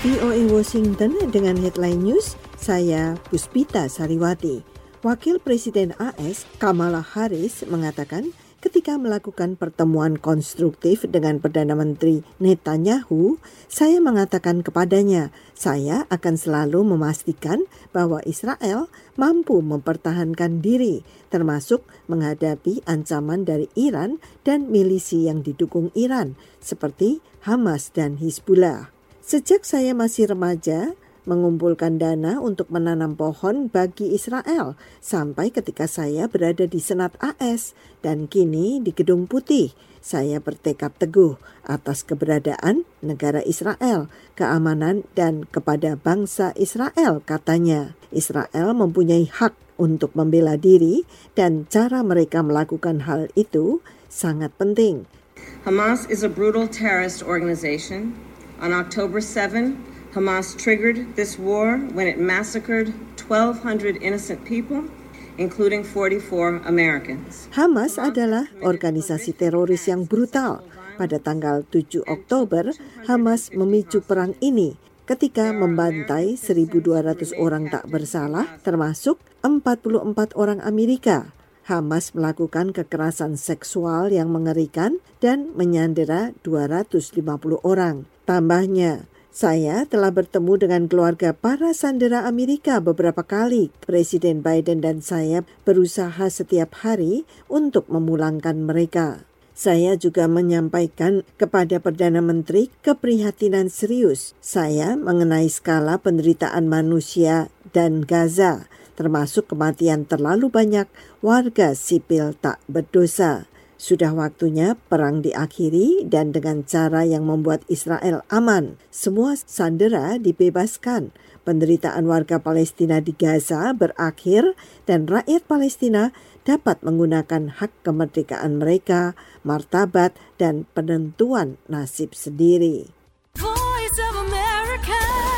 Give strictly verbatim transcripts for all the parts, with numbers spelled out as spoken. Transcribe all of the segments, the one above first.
V O A Washington dengan headline news, saya Puspita Sariwati. Wakil Presiden A S Kamala Harris mengatakan ketika melakukan pertemuan konstruktif dengan Perdana Menteri Netanyahu, saya mengatakan kepadanya, saya akan selalu memastikan bahwa Israel mampu mempertahankan diri, termasuk menghadapi ancaman dari Iran dan milisi yang didukung Iran, seperti Hamas dan Hizbullah. Sejak saya masih remaja, mengumpulkan dana untuk menanam pohon bagi Israel sampai ketika saya berada di Senat A S dan kini di Gedung Putih. Saya bertekad teguh atas keberadaan negara Israel, keamanan dan kepada bangsa Israel, katanya. Israel mempunyai hak untuk membela diri dan cara mereka melakukan hal itu sangat penting. Hamas is a brutal terrorist organization. On October seventh, Hamas triggered this war when it massacred twelve hundred innocent people, including forty-four Americans. Hamas adalah organisasi teroris yang brutal. Pada tanggal tujuh Oktober, Hamas memicu perang ini ketika membantai seribu dua ratus orang tak bersalah, termasuk empat puluh empat orang Amerika. Hamas melakukan kekerasan seksual yang mengerikan dan menyandera dua ratus lima puluh orang. Tambahnya, saya telah bertemu dengan keluarga para sandera Amerika beberapa kali. Presiden Biden dan saya berusaha setiap hari untuk memulangkan mereka. Saya juga menyampaikan kepada Perdana Menteri keprihatinan serius saya mengenai skala penderitaan manusia dan Gaza, termasuk kematian terlalu banyak warga sipil tak berdosa. Sudah waktunya perang diakhiri dan dengan cara yang membuat Israel aman. Semua sandera dibebaskan. Penderitaan warga Palestina di Gaza berakhir dan rakyat Palestina dapat menggunakan hak kemerdekaan mereka, martabat dan penentuan nasib sendiri. Voice of America.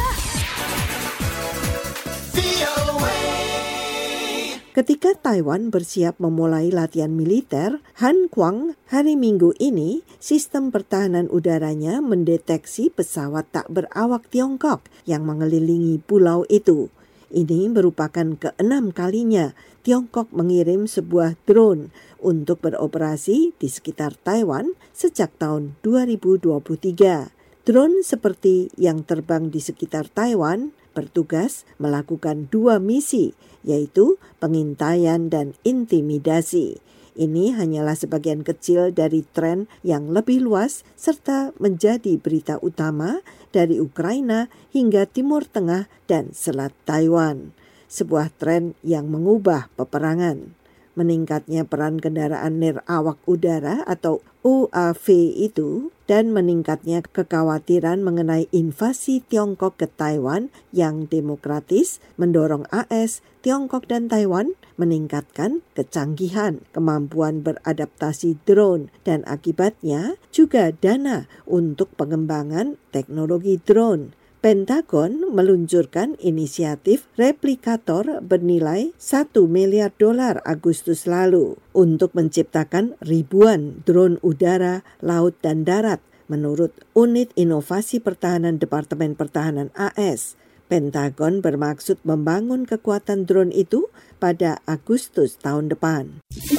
Ketika Taiwan bersiap memulai latihan militer, Han Kuang hari Minggu ini, sistem pertahanan udaranya mendeteksi pesawat tak berawak Tiongkok yang mengelilingi pulau itu. Ini merupakan keenam kalinya Tiongkok mengirim sebuah drone untuk beroperasi di sekitar Taiwan sejak tahun dua ribu dua puluh tiga. Drone seperti yang terbang di sekitar Taiwan bertugas melakukan dua misi, yaitu pengintaian dan intimidasi. Ini hanyalah sebagian kecil dari tren yang lebih luas serta menjadi berita utama dari Ukraina hingga Timur Tengah dan Selat Taiwan. Sebuah tren yang mengubah peperangan. Meningkatnya peran kendaraan nirawak udara atau U A V itu dan meningkatnya kekhawatiran mengenai invasi Tiongkok ke Taiwan yang demokratis mendorong A S, Tiongkok dan Taiwan meningkatkan kecanggihan, kemampuan beradaptasi drone dan akibatnya juga dana untuk pengembangan teknologi drone. Pentagon meluncurkan inisiatif replikator bernilai satu miliar dolar Agustus lalu untuk menciptakan ribuan drone udara, laut, dan darat menurut Unit Inovasi Pertahanan Departemen Pertahanan A S. Pentagon bermaksud membangun kekuatan drone itu pada Agustus tahun depan.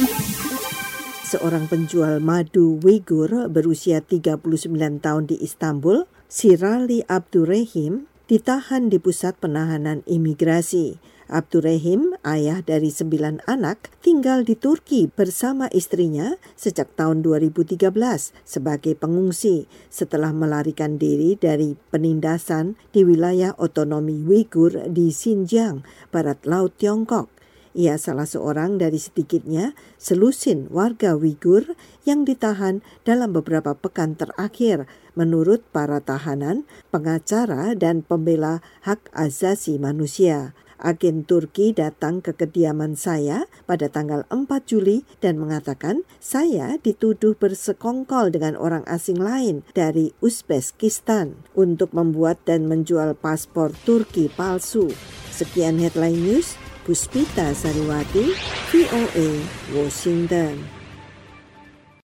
Seorang penjual madu Uighur berusia tiga puluh sembilan tahun di Istanbul, Sirali Abdurrahim, ditahan di pusat penahanan imigrasi. Abdurrahim, ayah dari sembilan anak, tinggal di Turki bersama istrinya sejak tahun dua ribu tiga belas sebagai pengungsi setelah melarikan diri dari penindasan di wilayah otonomi Uighur di Xinjiang, barat laut Tiongkok. Ia salah seorang dari sedikitnya selusin warga Uighur yang ditahan dalam beberapa pekan terakhir menurut para tahanan, pengacara dan pembela hak asasi manusia. Agen Turki datang ke kediaman saya pada tanggal empat Juli dan mengatakan saya dituduh bersekongkol dengan orang asing lain dari Uzbekistan untuk membuat dan menjual paspor Turki palsu. Sekian headline news. Puspita Sariwati, V O A, Washington.